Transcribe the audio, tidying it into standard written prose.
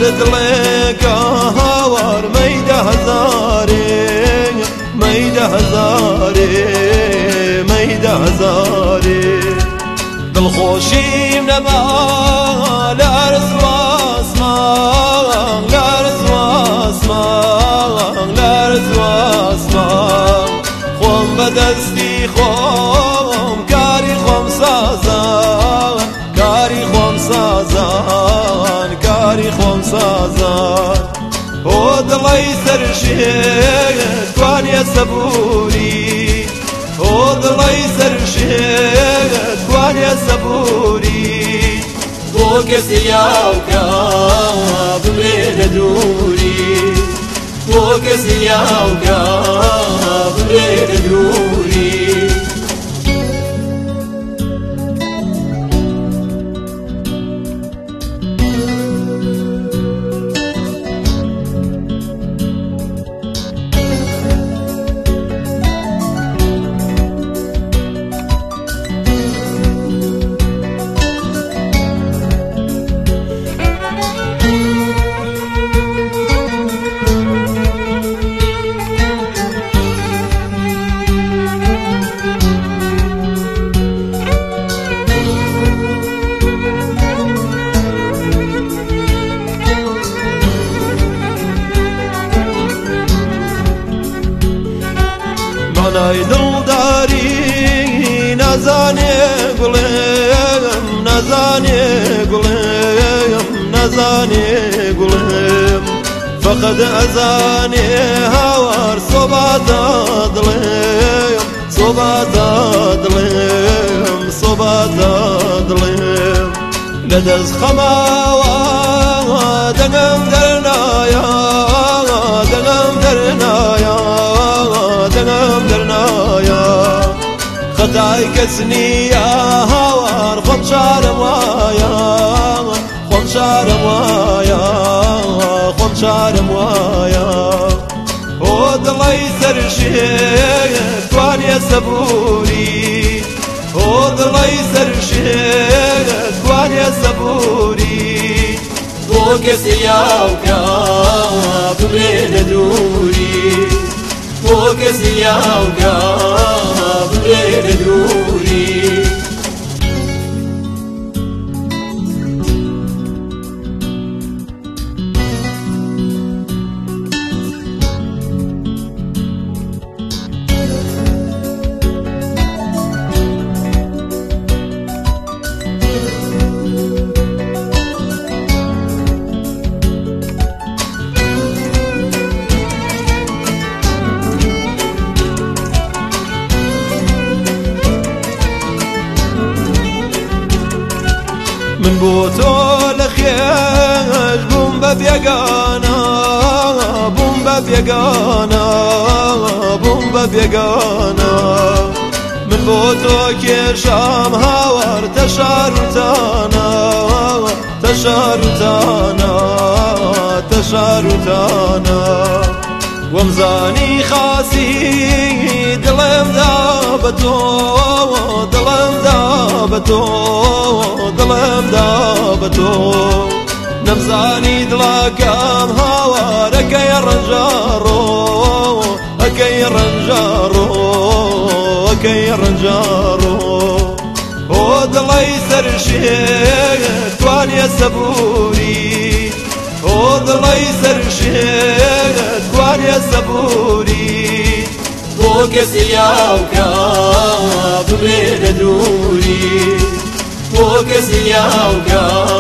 دڵێک هاوار مەیدە هەزارێ مەیدە هەزارێ مەیدە هەزارێ دڵخۆشیم نەما لە ئەرز و ئاسمان لە ئەرز و ئاسمان لە ئەرز و ئاسمان خۆم بەدەستی خۆم کاری خۆم سازان کاری خۆم سازان کاری خۆم سازان ئۆ دڵی سەرشێ توانیە سەبووری ئۆ دڵی سەرشێ توانیە سەبووری بۆ کەسی یاوکە بمێنە دووری بۆ کەسی یاوکە بمێنە دووری مانای دڵداری نازانێ گوڵێم نازانێ گوڵێم نازانێ گوڵێم فەقەد ئەزانێ هاوار سۆباتە دڵێم سۆباتە دڵێم سۆباتە دڵێم لە دەست خەماوە دەنگم دەرنایە دەنگم دەرنایە دەنگم دەرنایە خەتای کەس نییە هاوار خۆم شارم وایە خۆم شارم وایە خۆم شارم وایە ئۆ دڵی سەرشێ توانیە سەبووری ئۆ دڵی سەرشێ توانیە سەبووری بۆ کەسی یاوکە بمێنە دووری بۆ کەسی یاوکە بمێنە دووری من بۆ تۆ لە خێش بووم بە بێگانە بووم بە بێگانە بووم بە بێگانە من بۆ تۆ کێشام هاوار تەشار و تانە تەشار و تانە تەشار و تانە وەمزانی خاسی دڵێم دا بە تۆ دڵێم دا بە تۆ دڵێم دا بە تۆ نەمزانی دڵەکەم هاوارەکەی ڕەنجاڕۆ ئەکەی ڕەنجاڕۆ ئەکەی ڕەنجاڕۆ ئۆ دڵی سەرشێ توانیە سەبووری ئۆ دڵی سەرشێ توانیە سەبووری بۆ کەسی یاوکە بمێنە دووری بۆ کەسی یاوکە